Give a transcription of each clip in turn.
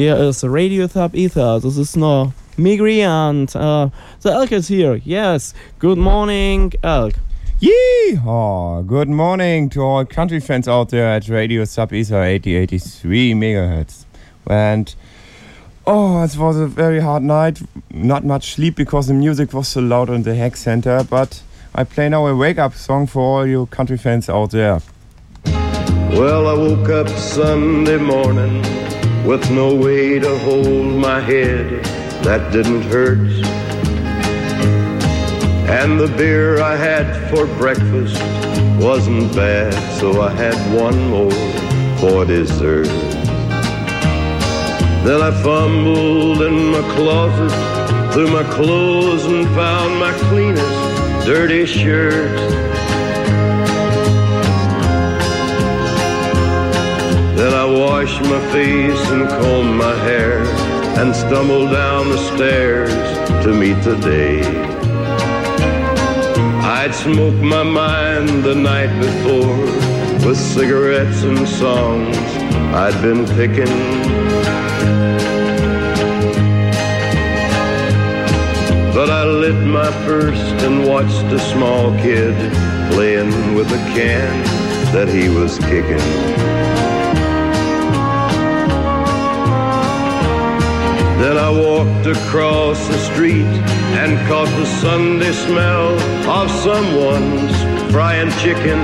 Hier ist Radio Sub Ether. This is noch Migri and the Elk is here. Yes. Good morning, Elk. Yeehaw! Good morning to all country fans out there at Radio Sub Ether 8083 megahertz. And it was a very hard night. Not much sleep because the music was so loud in the Hack Center. But I play now a wake-up song for all you country fans out there. Well, I woke up Sunday morning with no way to hold my head that didn't hurt. And the beer I had for breakfast wasn't bad, so I had one more for dessert. Then I fumbled in my closet through my clothes and found my cleanest dirty shirt. Then I washed my face and combed my hair and stumbled down the stairs to meet the day. I'd smoked my mind the night before with cigarettes and songs I'd been picking. But I lit my first and watched a small kid playing with a can that he was kicking. Then I walked across the street and caught the Sunday smell of someone's frying chicken.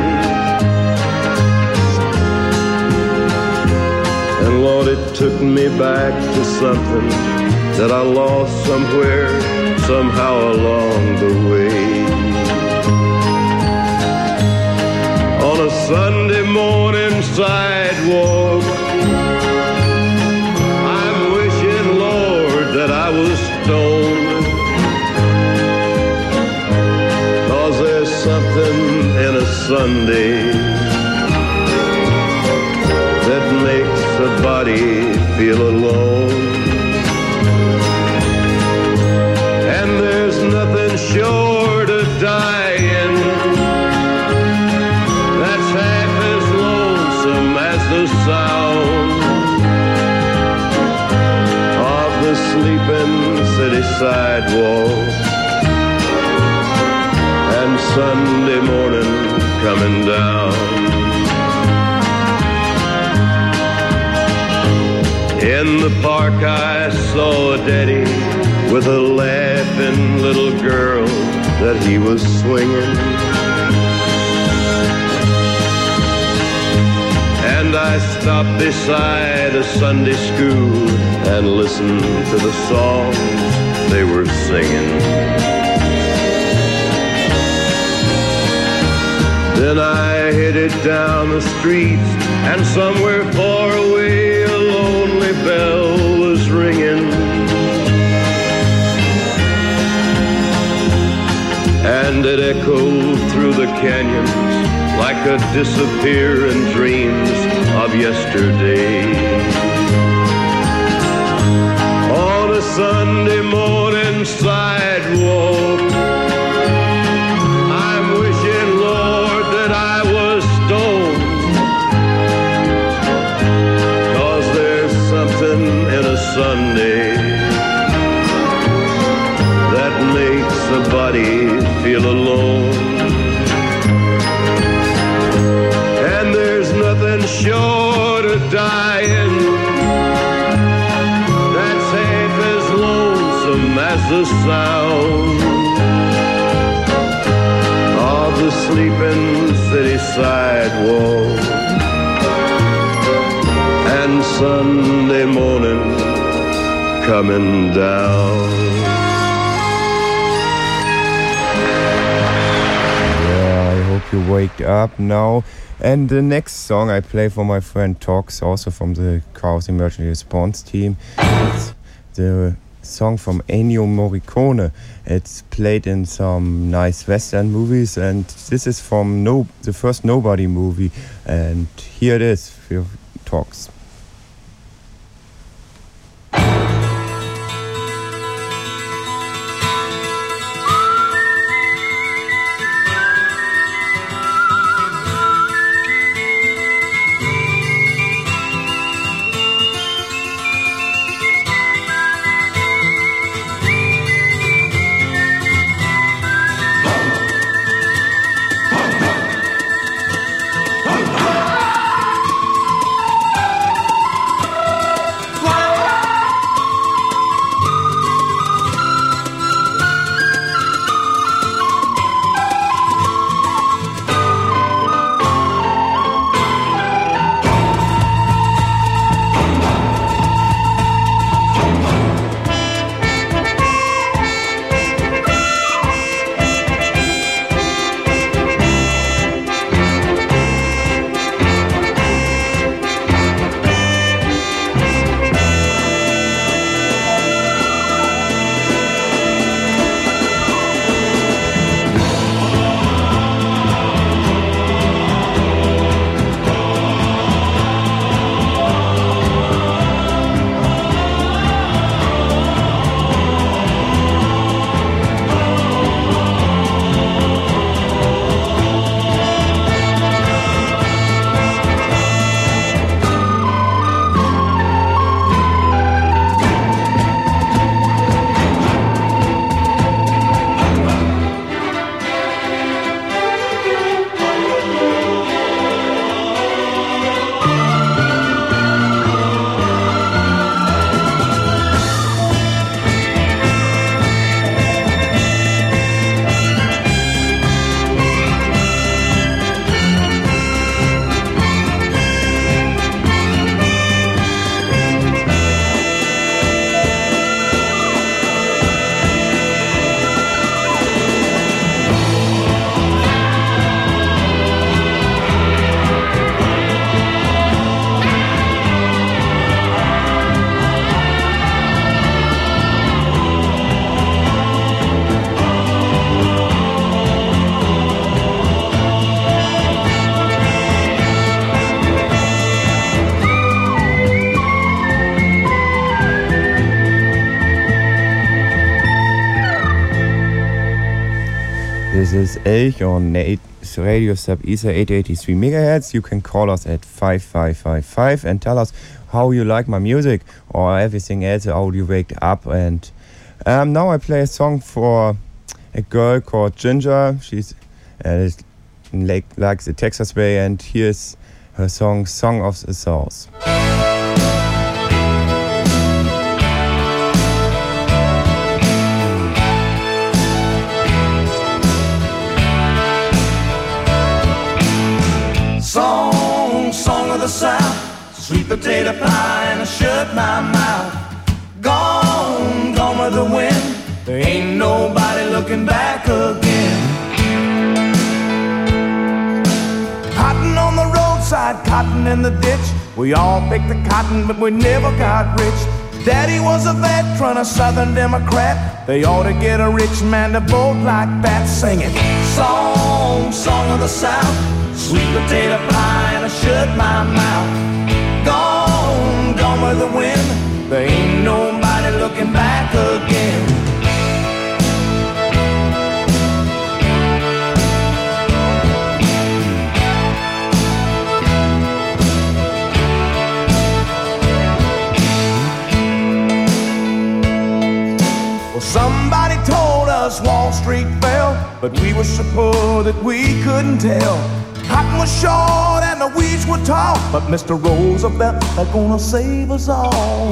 And Lord, it took me back to something that I lost somewhere, somehow along the way. On a Sunday morning sidewalk, that I was stoned, 'cause there's something in a Sunday that makes a body feel alone. And there's nothing short of dying that's half as lonesome as the sound the sleeping city sidewalk and Sunday morning coming down. In the park I saw a daddy with a laughing little girl that he was swinging. And I stopped beside a Sunday school and listened to the songs they were singing. Then I headed down the street, and somewhere far away a lonely bell was ringing. And it echoed through the canyons like a disappearing dreams of yesterday. On a Sunday morning sidewalk, I'm wishing, Lord, that I was stoned, 'cause there's something in a Sunday that makes a body feel alone. And there's nothing short of dying that's half as lonesome as the sound of the sleeping city sidewalk and Sunday morning coming down. You waked up now. And the next song I play for my friend Tox, also from the Chaos Emergency Response Team. It's the song from Ennio Morricone. It's played in some nice Western movies, and this is from the first Nobody movie. And here it is for Tox. is Elch on Radio Sub Ether 883 MHz. You can call us at 5555 and tell us how you like my music or everything else, how you waked up. And now I play a song for a girl called Ginger. She's likes the Texas way, and here's her song of the South. Song of the South, sweet potato pie and I shut my mouth. Gone with the wind, there ain't nobody looking back again. Cotton on the roadside, cotton in the ditch. We all picked the cotton, but we never got rich. Daddy was a veteran, a Southern Democrat. They ought to get a rich man to vote like that. Sing it. Song of the South, sweet potato pie and I shut my mouth. Gone with the wind, there ain't nobody looking back again. Well, somebody told us Wall Street fell, but we were so poor that we couldn't tell. Cotton was short and the weeds were tall, but Mr. Roosevelt, they're gonna save us all.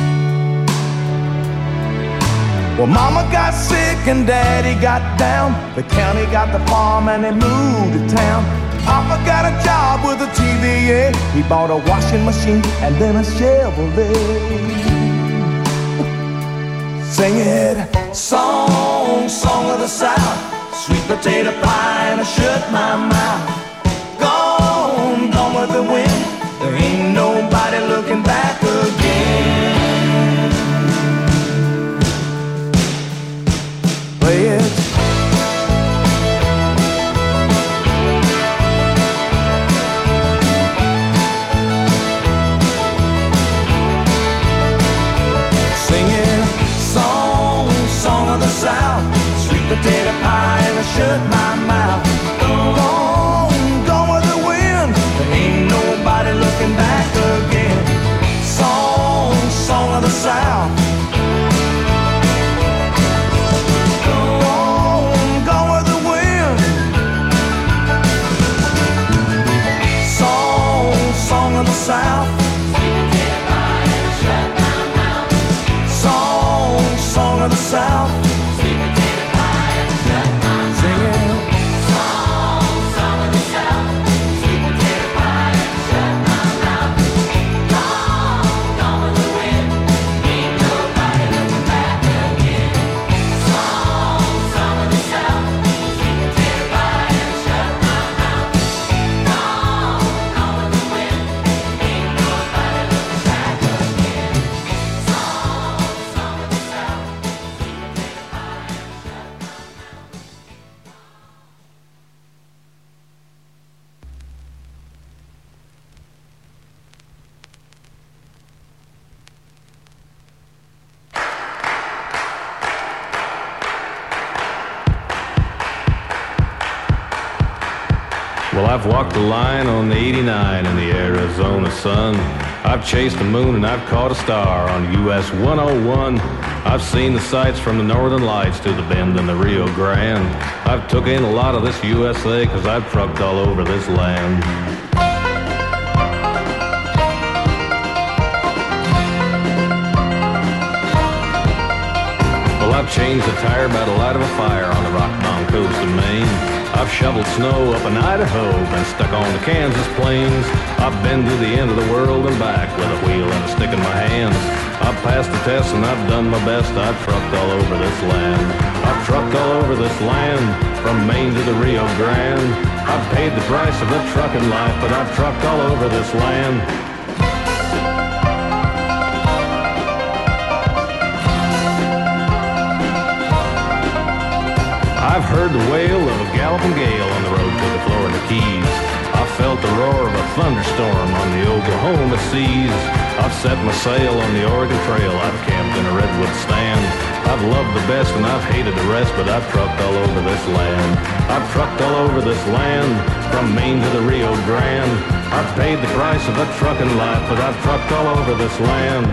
Well, Mama got sick and Daddy got down. The county got the farm and they moved to town. Papa got a job with the TVA. He bought a washing machine and then a Chevrolet. Sing it. Song of the South, sweet potato pie and I shut my mouth. Gone with the wind, there ain't nobody looking back again. Play it. Sing it. Song of the South, sweet potato pie and I shut my mouth. Gone with the wind, there ain't nobody looking back again. Song of the South. Gone with the wind. Song of the South. Song of the South. Well, I've walked the line on the 89 in the Arizona sun. I've chased the moon and I've caught a star on US 101. I've seen the sights from the Northern Lights to the Bend and the Rio Grande. I've took in a lot of this USA 'cause I've trucked all over this land. Well, I've changed a tire by the light of a fire on the Rock Mountain coast of Maine. I've shoveled snow up in Idaho and stuck on the Kansas plains. I've been to the end of the world and back with a wheel and a stick in my hands. I've passed the test and I've done my best. I've trucked all over this land. I've trucked all over this land, from Maine to the Rio Grande. I've paid the price of the trucking life, but I've trucked all over this land. I've heard the wail of a galloping gale on the road to the Florida Keys. I've felt the roar of a thunderstorm on the Oklahoma seas. I've set my sail on the Oregon Trail. I've camped in a redwood stand. I've loved the the best and I've hated the rest, but I've trucked all over this land. I've trucked all over this land, from Maine to the Rio Grande. I've paid the price of a trucking life, but I've trucked all over this land.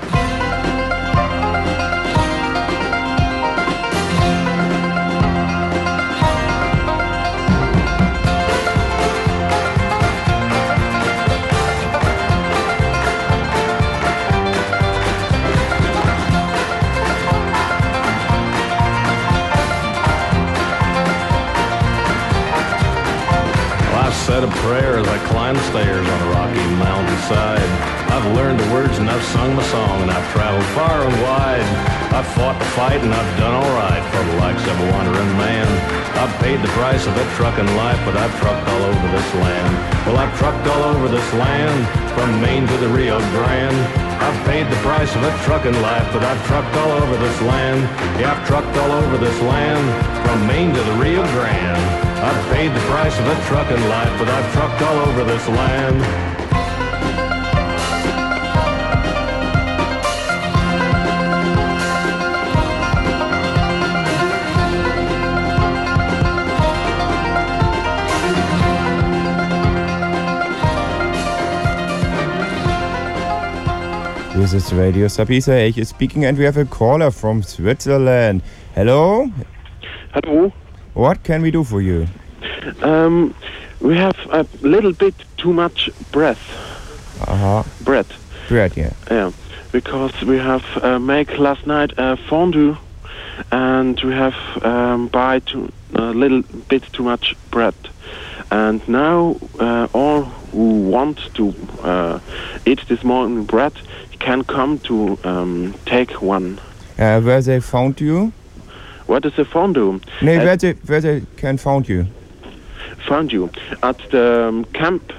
Said a prayer as I climbed the stairs on a rocky mountainside. I've learned the words and I've sung my song and I've traveled far and wide. I've fought the fight and I've done all right for the likes of a wandering man. I've paid the price of a trucking life, but I've trucked all over this land. Well, I've trucked all over this land, from Maine to the Rio Grande. I've paid the price of a trucking life, but I've trucked all over this land. Yeah, I've trucked all over this land, from Maine to the Rio Grande. I've paid the price of a trucking life, but I've trucked all over this land. This is Radio Sabisa H speaking, and we have a caller from Switzerland. Hello? Hello. What can we do for you? We have a little bit too much bread. Bread. Bread, yeah. Yeah, because we have make last night a fondue, and we have buy a little bit too much bread. And now all who want to eat this morning bread can come to take one. Where they found you? What is a fondue? No, where they can found you? Found you at the camp.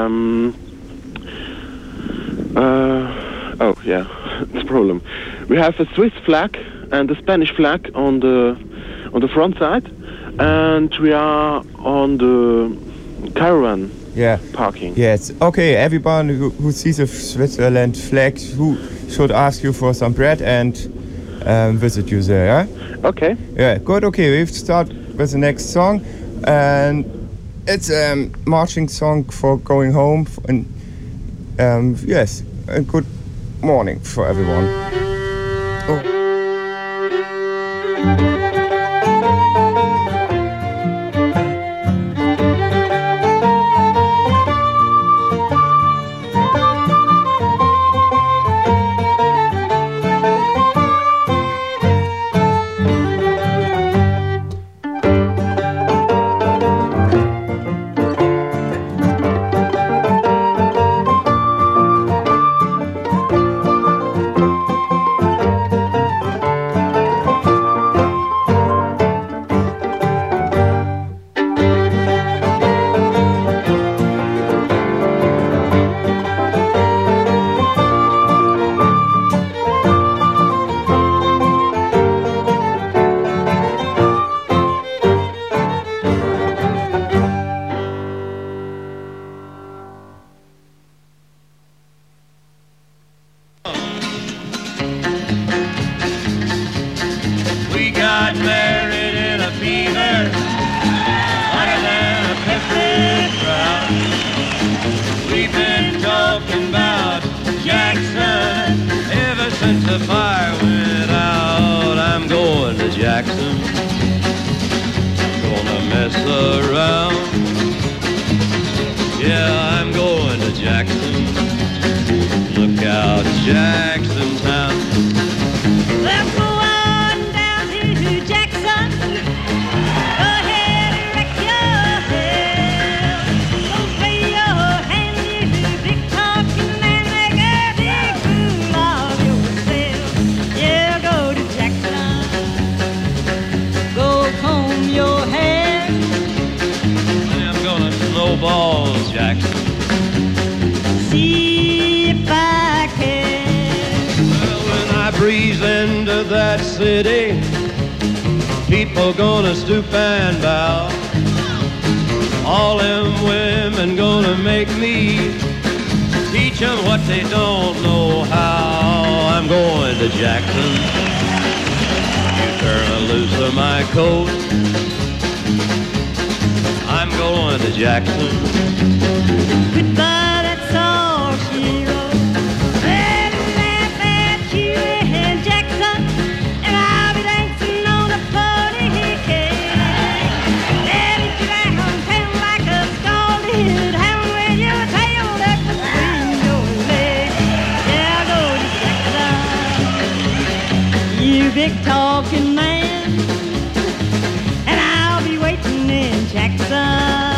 Oh yeah, it's a problem. We have a Swiss flag and a Spanish flag on the front side, and we are on the caravan. Yeah. Parking. Yes. Okay. Everyone who sees a Switzerland flag who should ask you for some bread and visit you there. Yeah? Okay. Yeah. Good. Okay. We start with the next song, and it's a marching song for going home. And yes, a good morning for everyone. Oh. People gonna stoop and bow. All them women gonna make me teach them what they don't know how. I'm going to Jackson. You turn loose of my coat. I'm going to Jackson. Goodbye, that's all she wrote. Let me laugh at you in Jackson, and I'll be dancing on a pony cake. Let me drown down like a scalded hound with your tail up between your legs. Yeah, I'll go to Jackson, you big talking man, and I'll be waiting in Jackson.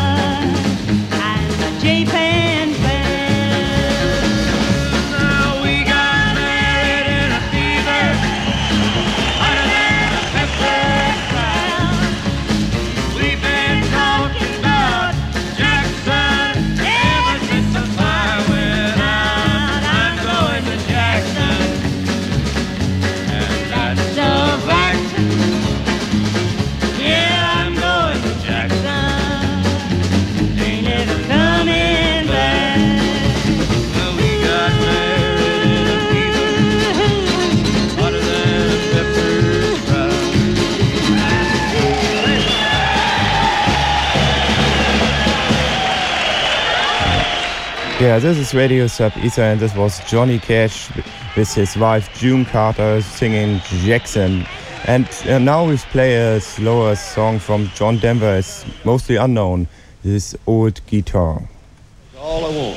J-Pan fan. Now we got married in a fever, hotter than a pepper sprout. We've been talking about Jackson ever since the fire went out. I'm going to Jackson, and that's a fact. Yeah, I'm going to Jackson. Ain't never coming back. Well, we got married in a fever, hotter than a pepper sprout. Yeah, this is Radio Sub Ether, and this was Johnny Cash with his wife June Carter singing Jackson. And now we play a slower song from John Denver. It's mostly unknown. This Old Guitar. All I want.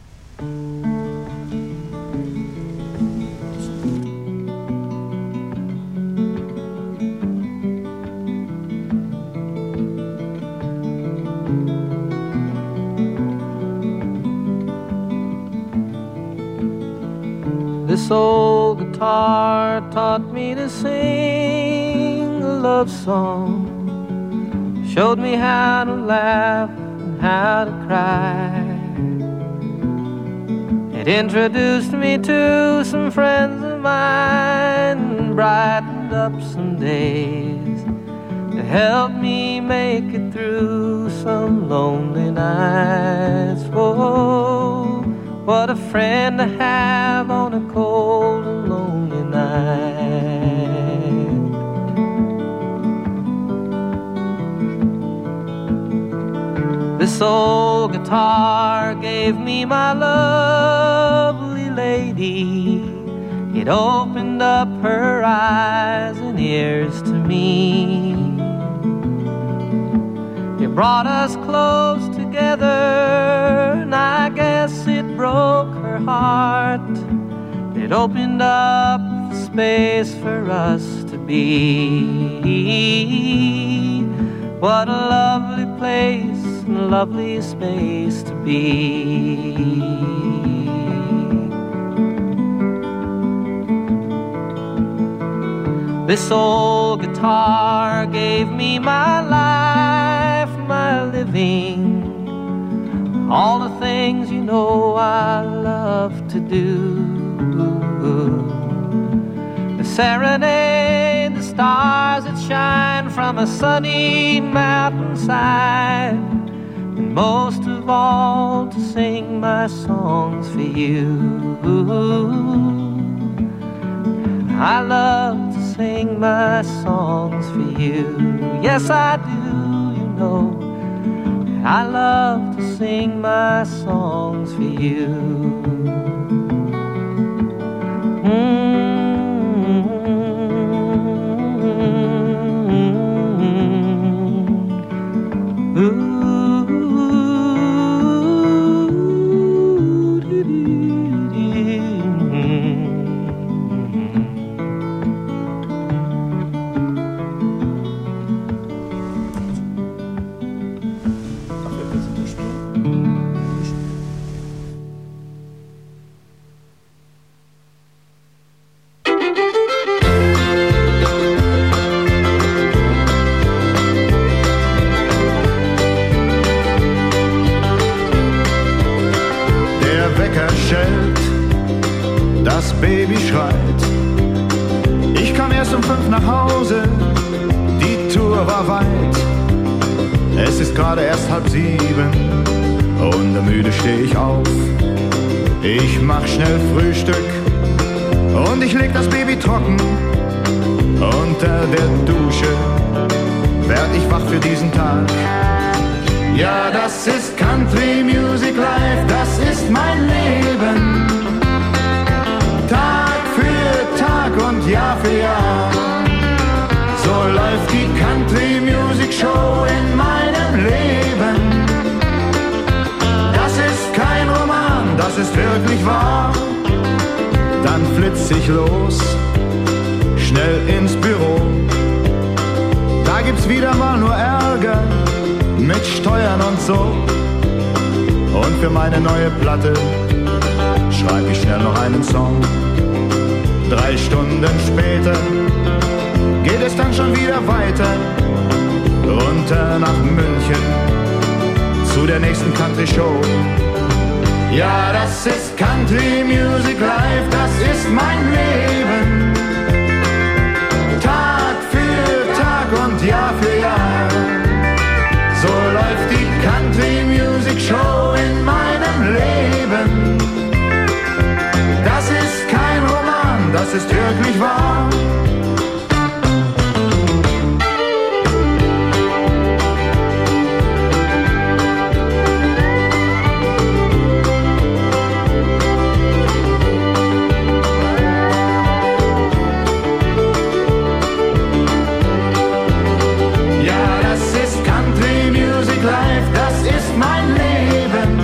This old guitar taught me to sing a love song, showed me how to laugh and how to cry. It introduced me to some friends of mine and brightened up some days. It helped me make it through some lonely nights. Oh, what a friend to have on a cold and lonely night. This old guitar gave me my lovely lady. It opened up her eyes and ears to me. It brought us close together, and I guess it broke her heart. It opened up space for us to be. What a lovely place and a lovely space to be. This old guitar gave me my life, my living, all the things you know I love to do. The serenade, the stars that shine from a sunny mountainside, and most of all to sing my songs for you. I love to sing my songs for you. Yes, I do, you know. I love to sing my songs for you. Ooh. Das Baby schreit. Ich kam erst um 5 nach Hause, die Tour war weit. Es ist gerade erst 6:30 und müde steh ich auf. Ich mach schnell Frühstück und ich leg das Baby trocken unter der Dusche werd ich wach für diesen Tag. Ja, das ist Country Music Life, das ist mein Leben. Tag für Tag und Jahr für Jahr. So läuft die Country Music Show in meinem Leben. Das ist kein Roman, das ist wirklich wahr. Dann flitz ich los, schnell ins Büro. Da gibt's wieder mal nur Ärger mit Steuern und so. Und für meine neue Platte schreib ich schnell noch einen Song. 3 Stunden später geht es dann schon wieder weiter. Runter nach München zu der nächsten Country Show. Ja, das ist Country Music Life, das ist mein Leben. Tag für Tag und Jahr für Jahr. So läuft die Country Music Show in meinem Leben. Das ist kein Roman, das ist wirklich wahr. Life, das ist mein Leben.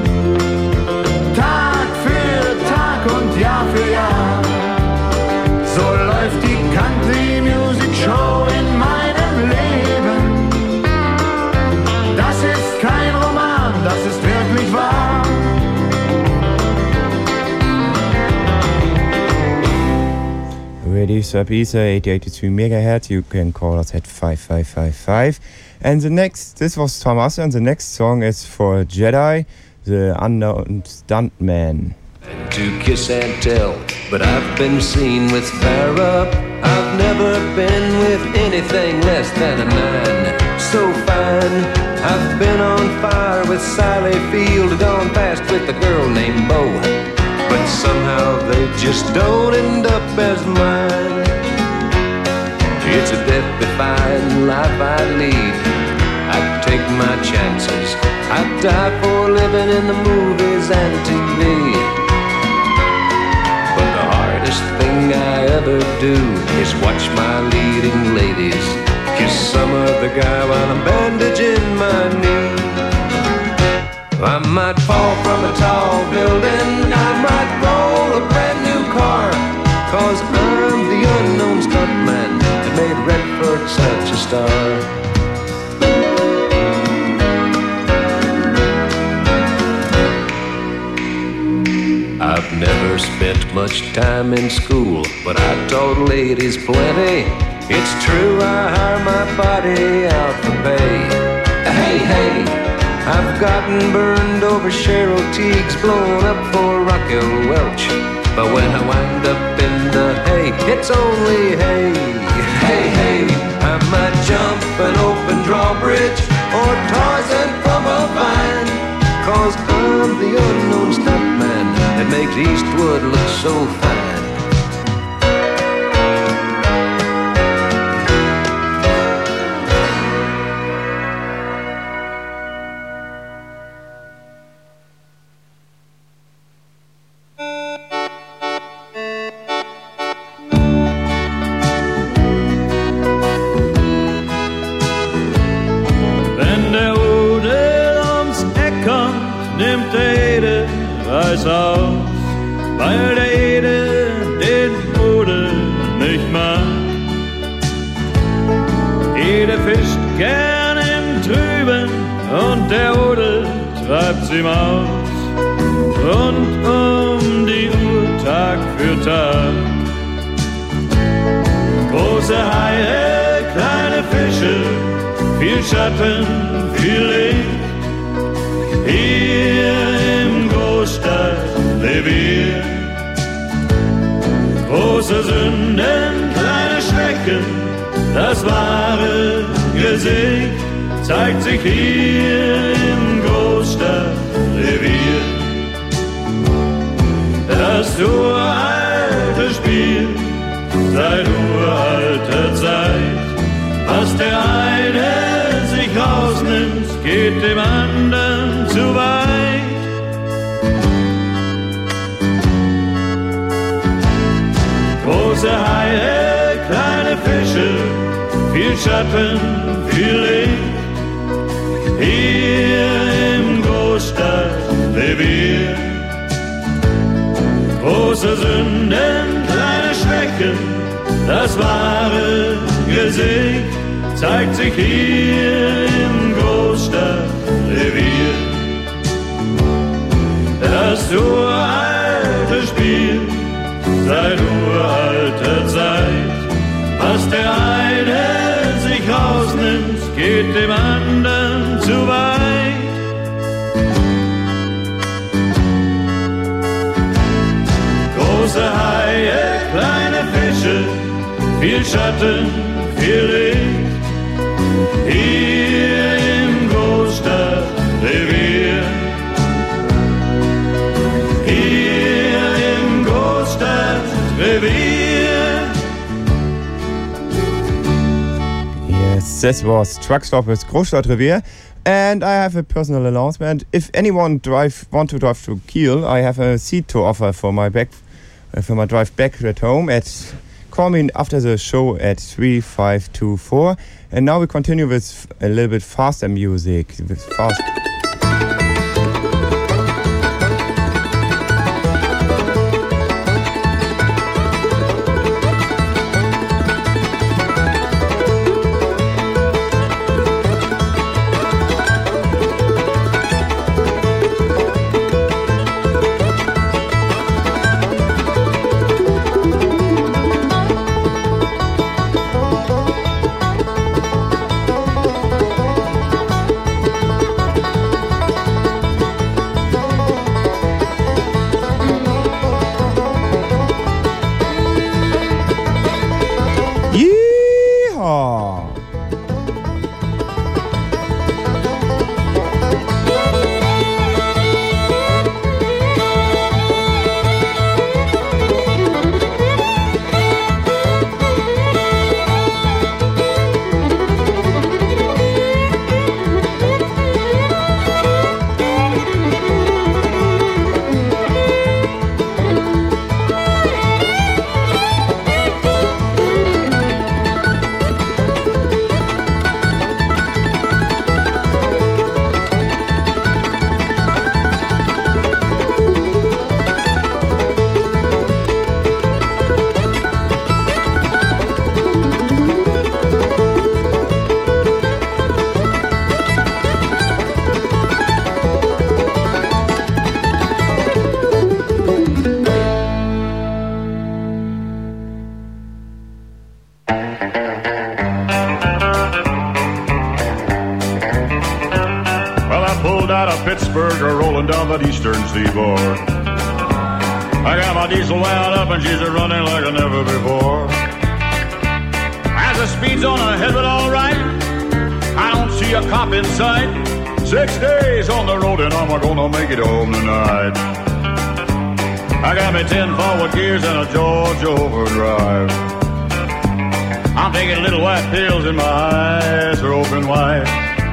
Tag für Tag und Jahr für Jahr. So läuft die Country Music Show in meinem Leben. Das ist kein Roman, das ist wirklich wahr. Radio Sub Isa 88.2 MHz. You can call us at 5555. And this was Thomas, and the next song is for Jedi, the Unknown Stuntman. To kiss and tell, but I've been seen with Farrah. I've never been with anything less than a 9. So fine, I've been on fire with Sally Field, gone past with a girl named Bo. But somehow they just don't end up as mine. It's a death-defying life I lead. I take my chances. I die for living in the movies and TV. But the hardest thing I ever do is watch my leading ladies kiss some other guy while I'm bandaging my knee. I might fall from a tall building, I might roll a brand new car, 'cause I'm the unknown stuntman that made Redford such a star. I've never spent much time in school, but I taught ladies plenty. It's true, I hire my body out for pay. Hey, hey, I've gotten burned over Cheryl Teagues, blown up for Raquel Welch. But when I wind up in the hay, it's only hay. Hey, hey, I might jump an open drawbridge or Tarzan from a vine, 'cause I'm the unknown stuntman that makes Eastwood look so fine. Reis aus, weil der Ede den Ode nicht mag. Ede fischt gern im Trüben und der Ode treibt's ihm aus. Rund um die Uhr, Tag für Tag. Große Haie, kleine Fische, viel Schatten, viel Licht. Hier im Großstadtrevier. Große Sünden, kleine Schrecken, das wahre Gesicht zeigt sich hier im Großstadtrevier. Das uralte Spiel seit uralter Zeit. der eine sich rausnimmt, geht dem anderen zu weit. Große Haie, kleine Fische, viel Schatten, viel Licht. Hier im Großstadtrevier. Große Sünden, kleine Schrecken, das wahre Gesicht zeigt sich hier im Großstadtrevier. Das uralte Spiel seit uralter Zeit, was der eine sich rausnimmt, geht dem anderen zu weit. Große Haie, kleine Fische, viel Schatten, viel Licht. Hier im Großstadtrevier. Hier im Großstadtrevier. Yes, this was Truck Stop with Großstadtrevier. And I have a personal announcement. If anyone want to drive to Kiel, I have a seat to offer for my drive back at home. Call me after the show at 3524. And now we continue with a little bit faster music. With fast. That eastern seaboard. I got my diesel wound up and she's running like never before. As the speed's on ahead, but all right. I don't see a cop in sight. 6 days on the road and I'm gonna make it home tonight. I got me 10 forward gears and a Georgia overdrive. I'm taking little white pills and my eyes are open wide.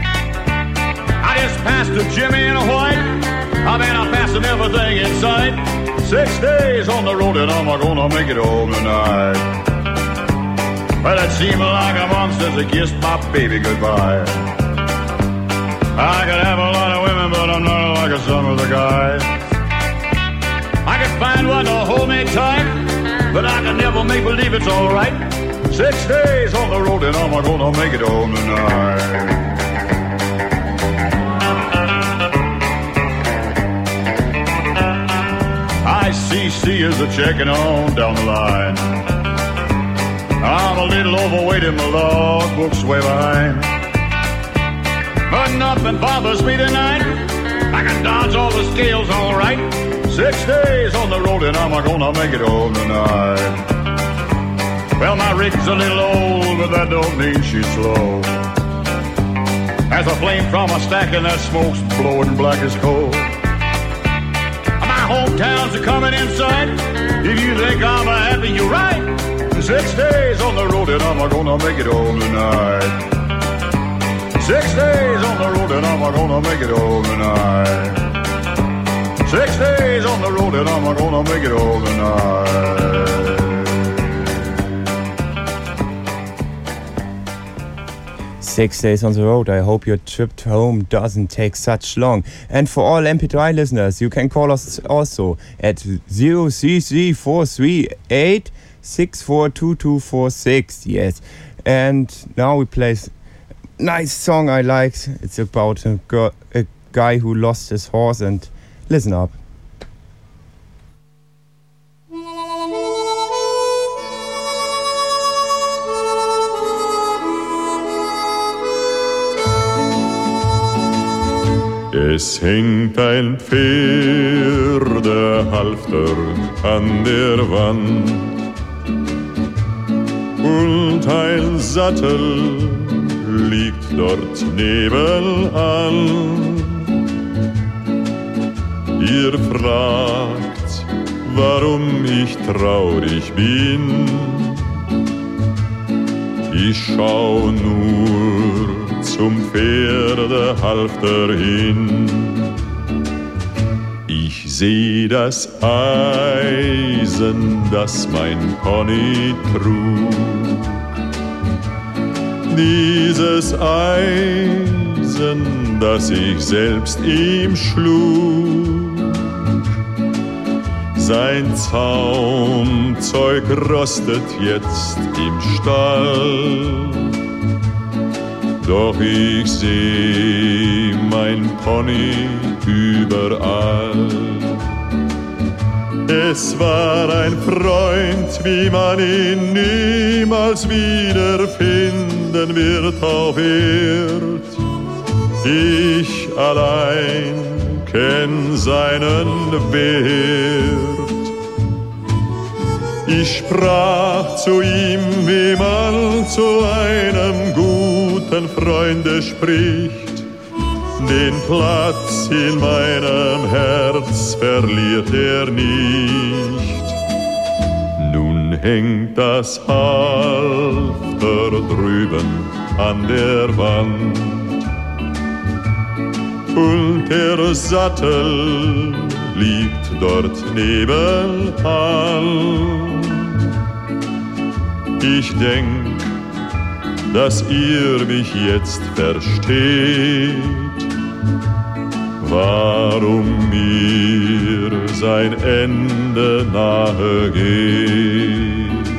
I just passed a Jimmy in a white. I mean, I'm passing everything in sight. 6 days on the road and I'm gonna make it home tonight. Well, it seemed like a month since I kissed my baby goodbye. I could have a lot of women, but I'm not like some of the guys. I could find one to hold me tight, but I can never make believe it's alright. 6 days on the road and I'm gonna make it home tonight. ICC is a checking on down the line. I'm a little overweight and my logbook's way behind. But nothing bothers me tonight. I can dodge all the scales all right. 6 days on the road and I'm gonna make it home tonight. Well, my rig's a little old, but that don't mean she's slow. As a flame from a stack and that smoke's blowing black as coal. Hometowns are coming inside. If you think I'm happy, you're right. 6 days on the road and I'm gonna make it home tonight. 6 days on the road and I'm gonna make it overnight. 6 days on the road and I'm gonna make it overnight. 6 days on the road. I hope your trip home doesn't take such long. And for all MP3 listeners, you can call us also at 033 438 642246. Yes. And now we play a nice song I like. It's about a guy who lost his horse. And listen up. Es hängt ein Pferdehalfter an der Wand und ein Sattel liegt dort nebenan. Ihr fragt, warum ich traurig bin. Ich schau nur zum Pferdehalfter hin. Ich seh das Eisen, das mein Pony trug. Dieses Eisen, das ich selbst ihm schlug. Sein Zaumzeug rostet jetzt im Stall. Doch ich seh mein Pony überall. Es war ein Freund, wie man ihn niemals wiederfinden wird auf Erd. Ich allein kenn seinen Wert. Ich sprach zu ihm, wie man zu einem guten Freunde spricht. Den Platz in meinem Herz verliert er nicht. Nun hängt das Halfter drüben an der Wand und der Sattel liegt dort nebenan. Ich denk, dass ihr mich jetzt versteht, warum mir sein Ende nahe geht.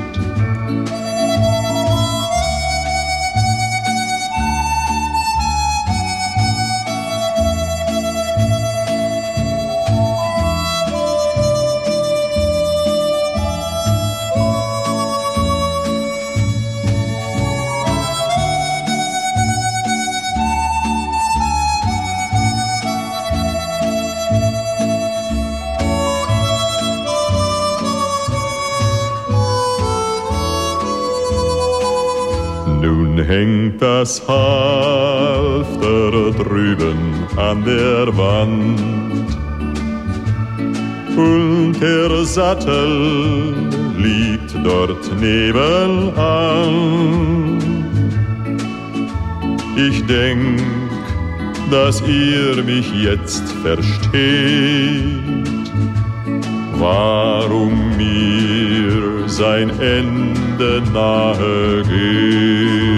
Hängt das Halfter drüben an der Wand und der Sattel liegt dort nebenan. Ich denk, dass ihr mich jetzt versteht, warum mir sein Ende nahe geht.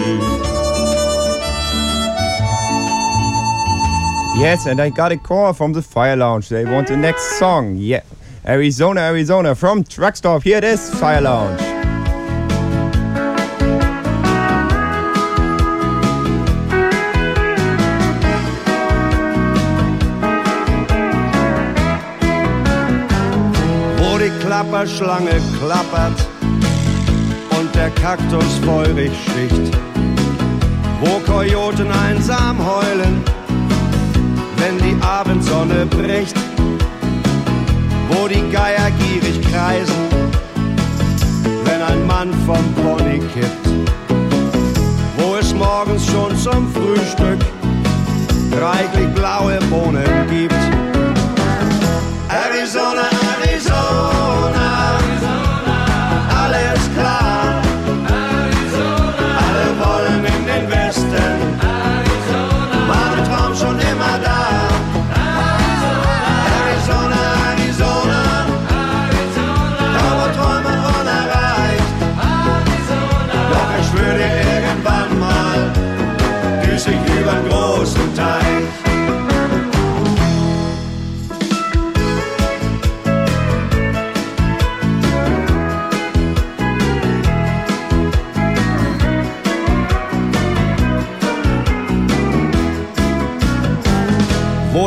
Yes, and I got a call from the Fire Lounge. They want the next song. Yeah, Arizona, Arizona from Truckstop. Here it is, Fire Lounge. Wo die Klapperschlange klappert und der Kaktus feurig sticht, wo Kojoten einsam heulen, wenn die Abendsonne bricht, wo die Geier gierig kreisen, wenn ein Mann vom Pony kippt, wo es morgens schon zum Frühstück reichlich blaue Bohnen gibt. Arizona, Arizona, alles klar, alle wollen in den Westen,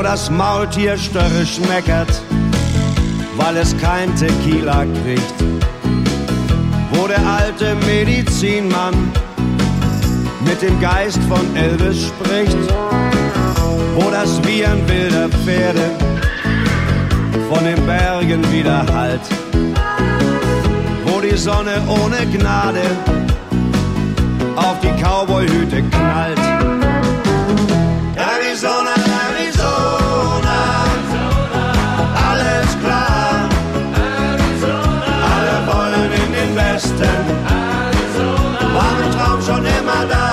das Maultier störrisch meckert, weil es kein Tequila kriegt. Wo der alte Medizinmann mit dem Geist von Elvis spricht. Wo das Wiehern wilder Pferde von den Bergen widerhallt. Wo die Sonne ohne Gnade auf die Cowboyhüte knallt. Arizona, Arizona, alles klar. Alle wollen in den Westen, war ein Traum schon immer da.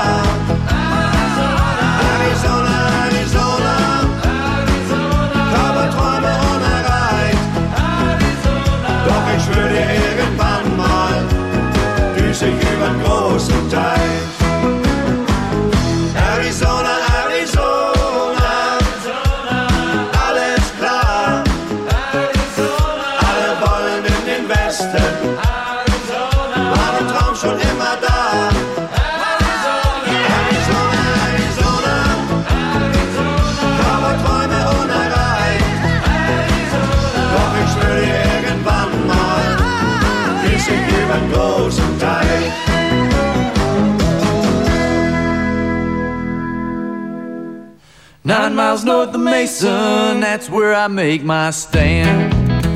Arizona, Arizona, Zauberträume unerreicht. Doch ich würde irgendwann mal düse ich übern großen Teich. Arizona, Arizona, alles klar. Alle wollen in den Westen, war ein Traum schon immer da. Arizona, Arizona, Zauberträume unerreicht. Doch ich würde irgendwann mal düse ich übern großen Teich. 9 miles north of Mason, that's where I make my stand.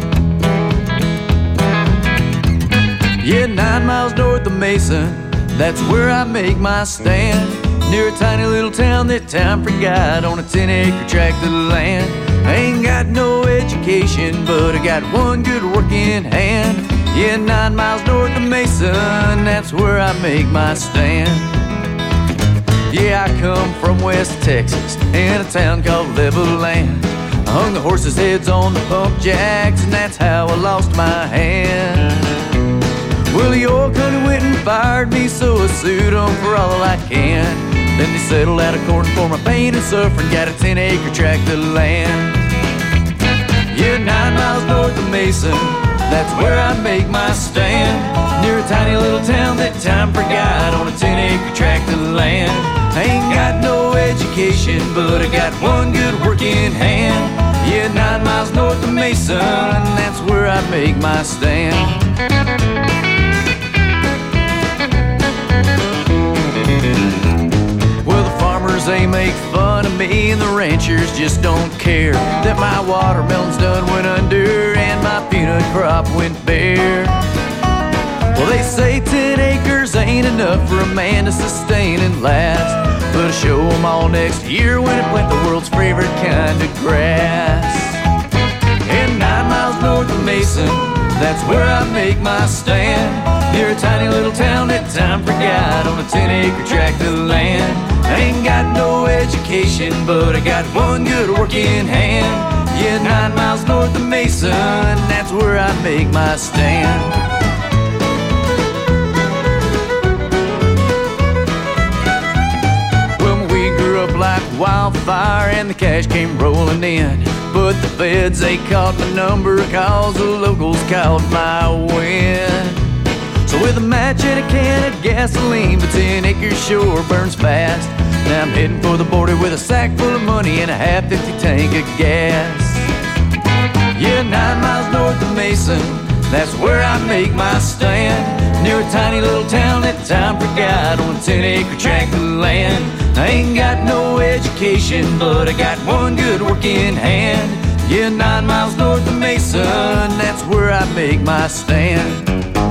Yeah, 9 miles north of Mason, that's where I make my stand. Near a tiny little town that time forgot on a 10-acre tract of land. I ain't got no education, but I got one good working hand. Yeah, 9 miles north of Mason, that's where I make my stand. Yeah, I come from West Texas, in a town called Levelland. I hung the horses' heads on the pump jacks, and that's how I lost my hand. Well, the oil company went and fired me, so I sued them for all I can. Then they settled out of court for my pain and suffering, got a 10-acre tract of land. Yeah, 9 miles north of Mason, that's where I make my stand. Near a tiny little town that time forgot on a 10-acre tract of land. I ain't got no education, but I got one good working hand. Yeah, 9 miles north of Mason, that's where I make my stand. Well, the farmers, they make fun of me, and the ranchers just don't care that my watermelons done went under and my peanut crop went bare. Well, they say 10 acres ain't enough for a man to sustain and last, but I'll show them all next year when I plant the world's favorite kind of grass. And 9 miles north of Mason, that's where I make my stand. Near a tiny little town that time forgot on a 10-acre tract of land. I ain't got no education, but I got one good working hand. Yeah, 9 miles north of Mason, that's where I make my stand. Like wildfire and the cash came rolling in, but the feds, they caught my number cause the locals called my win. So with a match and a can of gasoline, but 10 acres sure burns fast. Now I'm heading for the border with a sack full of money and a half-empty tank of gas. Yeah, 9 miles north of Mason, that's where I make my stand. Near a tiny little town that time forgot on a 10-acre tract of land. I ain't got no education, but I got one good working hand. Yeah, 9 miles north of Mason, that's where I make my stand.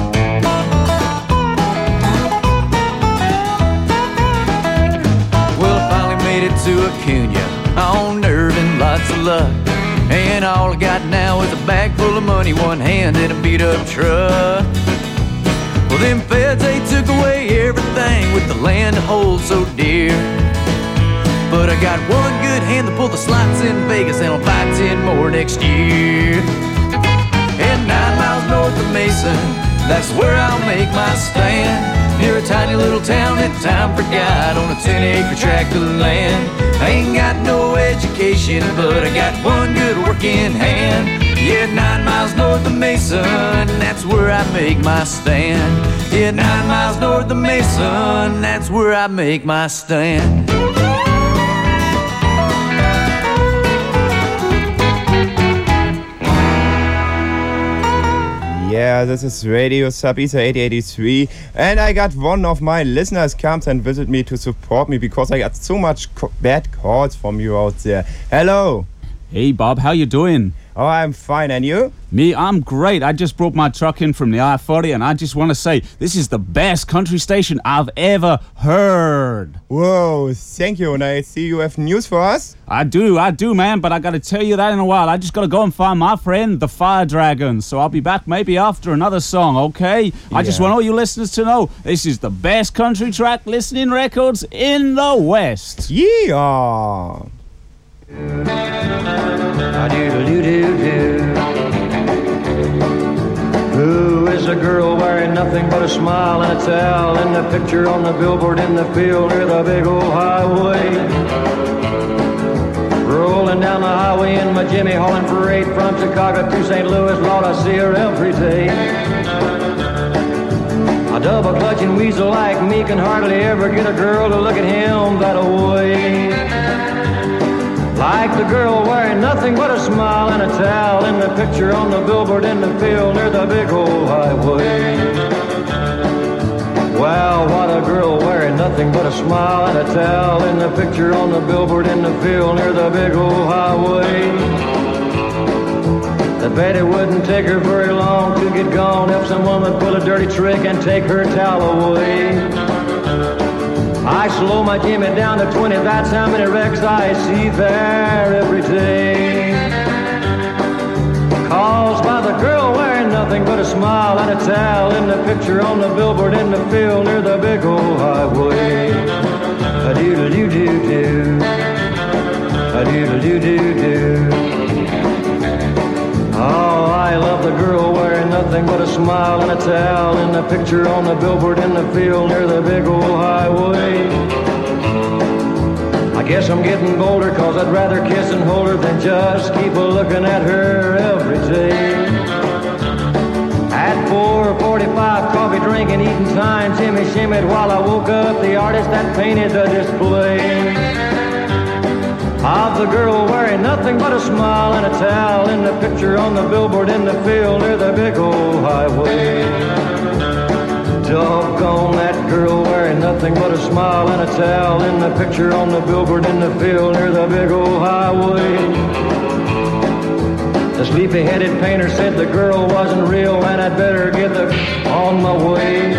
Well, I finally made it to Acuna on nerve and lots of luck. And all I got now is a bag full of money, one hand, and a beat-up truck. Well, them feds, they took away everything with the land to hold so dear. But I got one good hand to pull the slots in Vegas, and I'll buy 10 more next year. And 9 miles north of Mason, that's where I'll make my stand. Near a tiny little town that time forgot on a 10-acre tract of land. I ain't got no education, but I got one good working hand. Yeah, 9 miles north of Mason, that's where I make my stand. Yeah, 9 miles north of Mason, that's where I make my stand. Yeah, this is Radio Ibiza 883, and I got one of my listeners comes and visit me to support me because I got so much bad calls from you out there. Hello. Hey Bob, how you doing? Oh, I'm fine, and you? Me, I'm great. I just brought my truck in from the I-40, and I just want to say, this is the best country station I've ever heard. Whoa, thank you, and I see you have news for us? I do, man, but I got to tell you that in a while. I just got to go and find my friend, the Fire Dragons, so I'll be back maybe after another song, okay? I just want all you listeners to know, this is the best country track listening records in the West. Yeah! Who is a girl wearing nothing but a smile and a towel in the picture on the billboard in the field near the big old highway? Rolling down the highway in my Jimmy hauling freight from Chicago to St. Louis, Lord, I see her every day. A double clutching weasel like me can hardly ever get a girl to look at him that way. Like the girl wearing nothing but a smile and a towel in the picture on the billboard in the field near the big old highway. Well, what a girl wearing nothing but a smile and a towel in the picture on the billboard in the field near the big old highway. I bet it wouldn't take her very long to get gone if someone would pull a dirty trick and take her towel away. I slow my Jimmy down to 20, that's how many wrecks I see there every day. Caused by the girl wearing nothing but a smile and a towel in the picture on the billboard in the field near the big old highway. A-doodle-doo-doo-doo, a-doodle-doo-doo-doo. Oh, I love the girl wearing nothing but a smile and a towel in the picture on the billboard in the field near the big old highway. I guess I'm getting bolder cause I'd rather kiss and hold her than just keep a-looking at her every day. At 4:45, coffee drinking, eating time, Jimmy shimmied while I woke up the artist that painted the display of the girl wearing nothing but a smile and a towel in the picture on the billboard in the field near the big old highway. Doggone that girl wearing nothing but a smile and a towel in the picture on the billboard in the field near the big old highway. The sleepy-headed painter said the girl wasn't real and I'd better get on my way.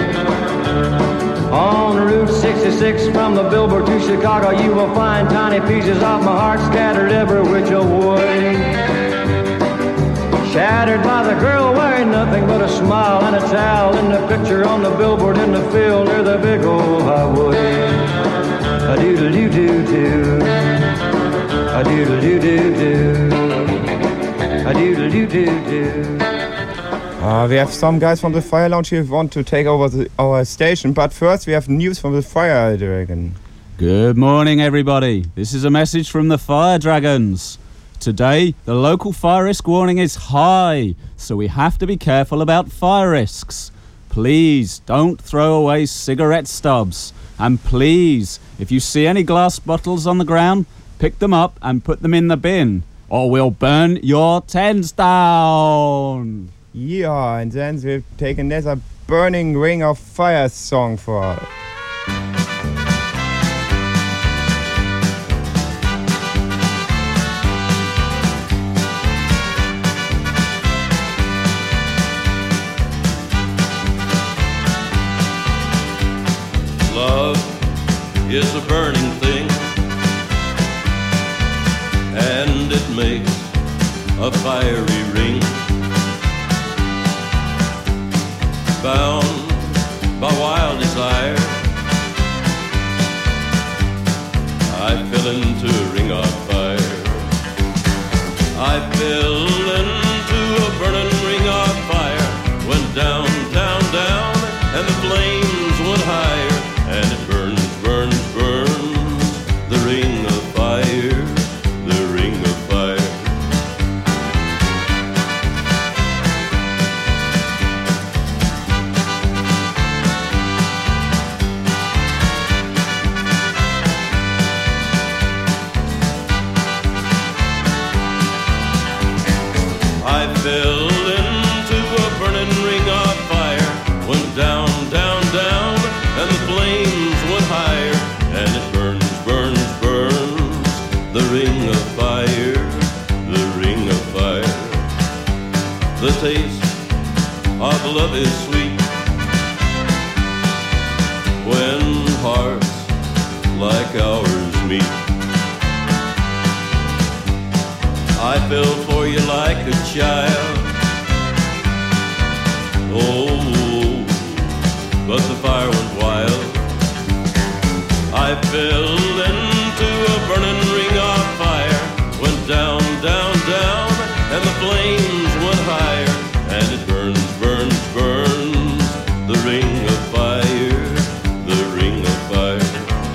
On Route 66 from the billboard to Chicago, you will find tiny pieces of my heart scattered every which way. Shattered by the girl wearing nothing but a smile and a towel in the picture on the billboard in the field near the big old highway. A-doodle-doo-doo-doo, a-doodle-doo-doo-doo, a-doodle-doo-doo-doo. We have some guys from the Fire Lounge here who want to take over our station, but first we have news from the Fire Dragon. Good morning, everybody. This is a message from the Fire Dragons. Today, the local fire risk warning is high, so we have to be careful about fire risks. Please don't throw away cigarette stubs. And please, if you see any glass bottles on the ground, pick them up and put them in the bin, or we'll burn your tents down. Yeah, and then we've taken another Burning Ring of Fire song for us. Love is a burning thing, and it makes a fiery ring. Bound by wild desire, I fell into a ring of fire. I fell into a burning ring of fire. Went down, down, down, and the flames went higher. And it burns, burns, burns, the ring of fire, the ring of fire. is sweet when hearts like ours meet. I fell for you like a child. Oh, but the fire went wild. I fell into a burning ring of fire. Went down, down, down, and the flames went higher. And it burns, burns, burns, the ring of fire, the ring of fire.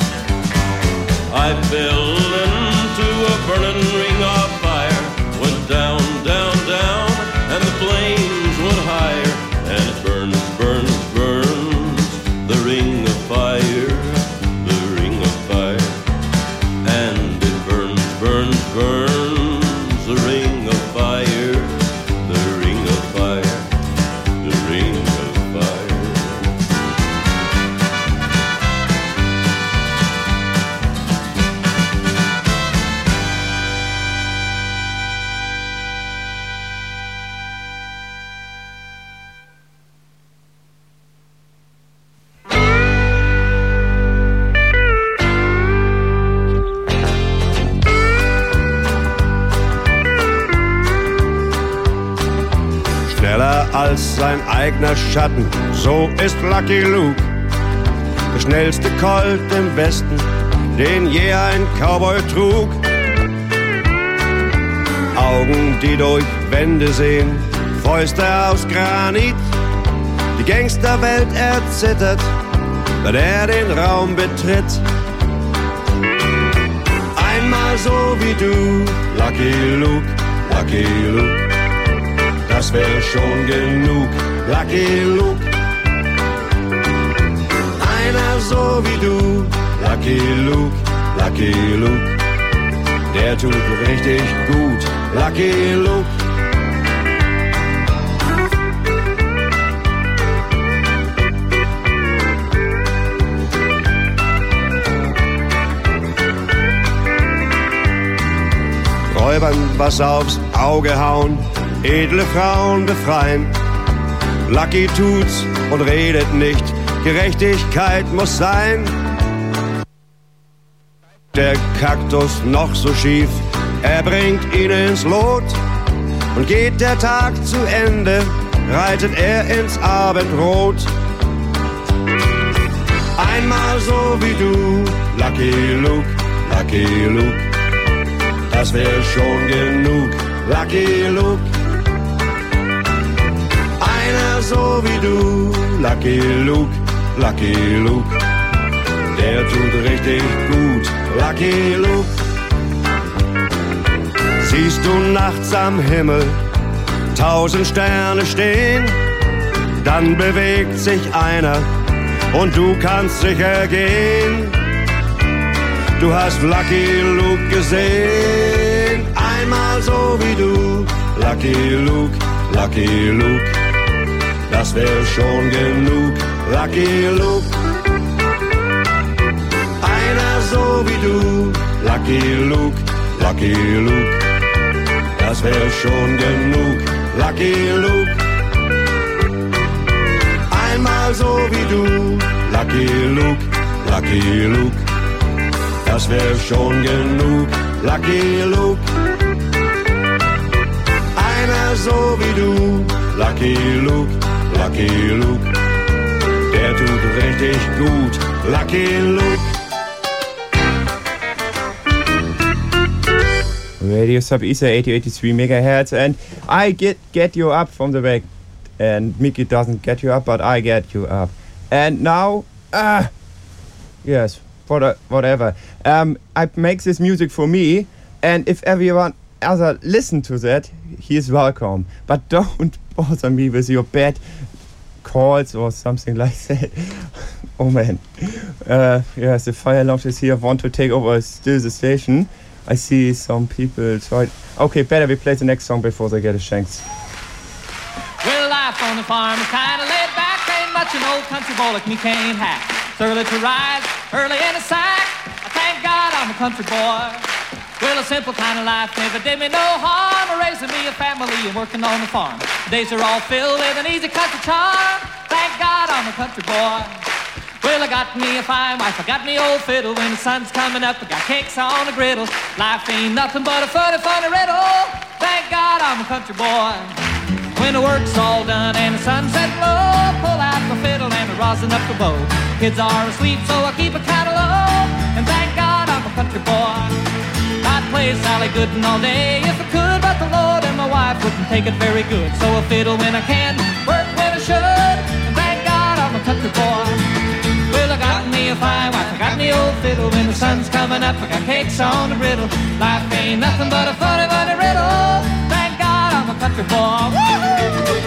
I fell into a burning ring of fire. Went down, down, down, and the flames went higher. And it burns, burns, burns, the ring of fire, the ring of fire. And it burns, burns, burns, the ring of fire, the ring of fire, the ring of fire. Schneller als sein eigener Schatten, so ist Lucky Luke. Der schnellste Colt im Westen, den je ein Cowboy trug. Augen, die durch Wände sehen, Fäuste aus Granit. Die Gangsterwelt erzittert, wenn er den Raum betritt. Einmal so wie du, Lucky Luke, Lucky Luke. Das wär schon genug, Lucky Luke. Einer so wie du, Lucky Luke, Lucky Luke. Der tut richtig gut, Lucky Luke. Räubern was aufs Auge hauen, edle Frauen befreien. Lucky tut's und redet nicht, Gerechtigkeit muss sein. Der Kaktus noch so schief, er bringt ihn ins Lot. Und geht der Tag zu Ende, reitet er ins Abendrot. Einmal so wie du, Lucky Luke, Lucky Luke. Das wär schon genug, Lucky Luke. Einer so wie du, Lucky Luke, Lucky Luke. Der tut richtig gut, Lucky Luke. Siehst du nachts am Himmel 1000 Sterne stehen, dann bewegt sich einer und du kannst sicher gehen. Du hast Lucky Luke gesehen, einmal so wie du, Lucky Luke, Lucky Luke. Das wär schon genug, Lucky Luke. Einer so wie du, Lucky Luke, Lucky Luke. Das wär schon genug, Lucky Luke. Einmal so wie du, Lucky Luke, Lucky Luke. Das wär schon genug, Lucky Luke. Einer so wie du, Lucky Luke, Lucky Luke. Der tut richtig gut, Lucky Luke. Radio Sub Isa 8083 megahertz, and I get you up from the back, and Mickey doesn't get you up, but I get you up. And now, yes, whatever. I make this music for me, and if everyone other listen to that, he is welcome. But don't bother me with your bad calls or something like that. Oh man. Yes, the fire alarm is here, want to take over still the station. I see some people try. Okay, better we play the next song before they get a chance. Well, life on the farm is kind of laid back. Ain't much an old country boy like me can't hack. It's early to rise, early in the sack. I thank God I'm a country boy. Well, a simple kind of life never did me no harm. Raising me a family and working on the farm. Days are all filled with an easy country charm. Thank God I'm a country boy. Well, I got me a fine wife, I got me old fiddle. When the sun's coming up, I got cakes on the griddle. Life ain't nothing but a funny, funny riddle. Thank God I'm a country boy. When the work's all done and the sun's setting low, pull out my fiddle and I rosin up the bow. Kids are asleep, so I keep it kind of low. And thank God I'm a country boy. I'd play Sally Gooden all day if I could, but the Lord and my wife wouldn't take it very good. So I fiddle when I can, work when I should. And thank God I'm a country boy. Well, I got me a fine wife, I got me old fiddle. When the sun's coming up, I got cakes on the griddle. Life ain't nothing but a funny, funny riddle. Thank God I'm a country boy. Woo-hoo!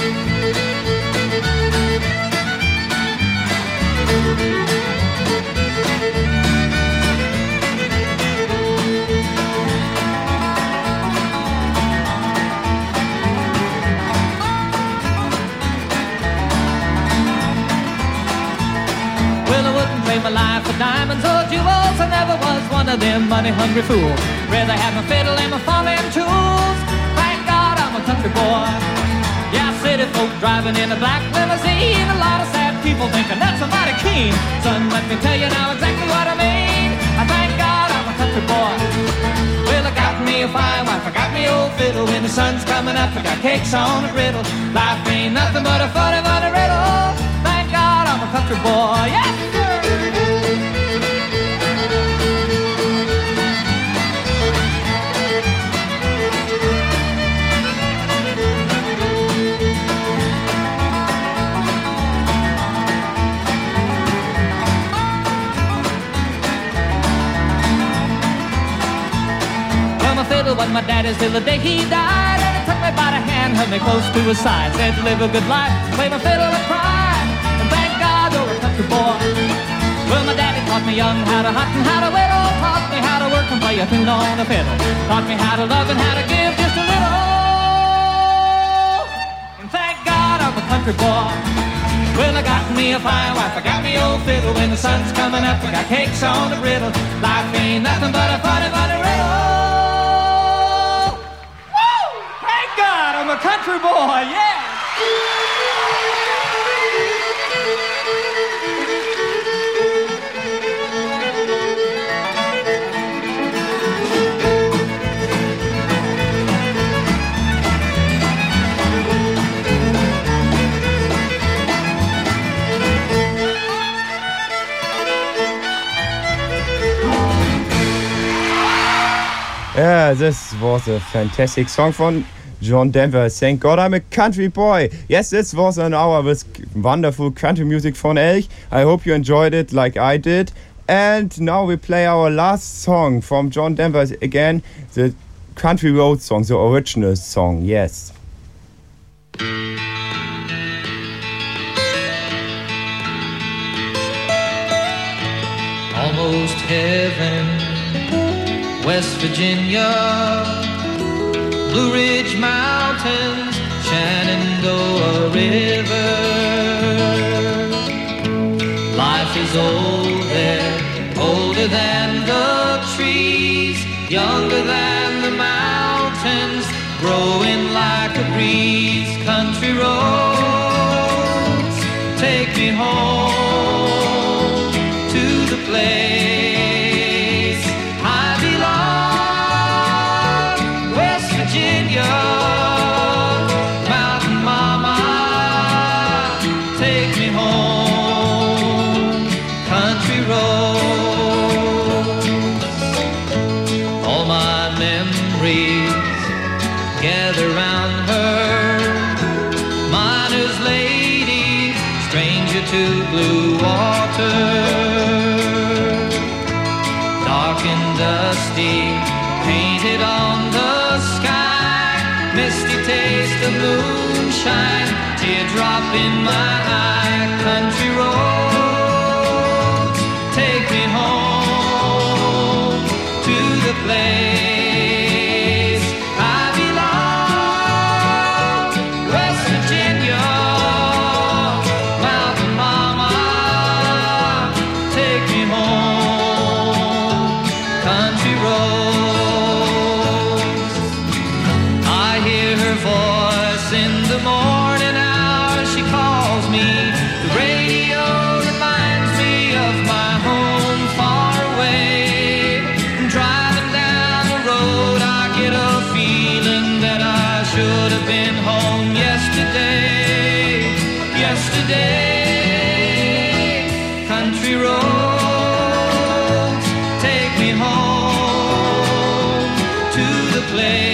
My life for diamonds or jewels, I never was one of them money-hungry fools. Rather have my fiddle and my farming tools. Thank God I'm a country boy. Yeah, city folk driving in a black limousine. A lot of sad people thinking that's a mighty keen. Son, let me tell you now exactly what I mean. I thank God I'm a country boy. Well, I got me a fine wife, I got me old fiddle. When the sun's coming up, I got cakes on the griddle. Life ain't nothing but a funny, funny riddle. Thank God I'm a country boy. Yes, sir. Fiddle was my daddy's till the day he died. And he took me by the hand, held me close to his side. Said to live a good life, play my fiddle and cry. And thank God you're a country boy. Well, my daddy taught me young how to hunt and how to whittle. Taught me how to work and play a tune on the fiddle. Taught me how to love and how to give just a little. And thank God I'm a country boy. Well, I got me a fine wife, I got me old fiddle. When the sun's coming up, I got cakes on the griddle. Life ain't nothing but a funny, funny riddle. I'm a country boy, yeah! Yeah, this was a fantastic song from John Denver. Thank God I'm a country boy. Yes, this was an hour with wonderful country music from Elch. I hope you enjoyed it like I did. And now we play our last song from John Denver again, the Country Road song, the original song, yes. Almost heaven, West Virginia, Blue Ridge Mountains, Shenandoah River. Life is old there, older than the trees, younger than the mountains, growing like a breeze. Country roads, take me home to the place Mountain Mama, take me home, country roads. All my memories gather round her, miner's lady, stranger to blue water, dark and dusty, painted on the sky. Misty taste of moonshine, teardrop in my eye. Country roads, take me home to the place I belong. West Virginia, Mountain Mama, take me home. Country roads. clay.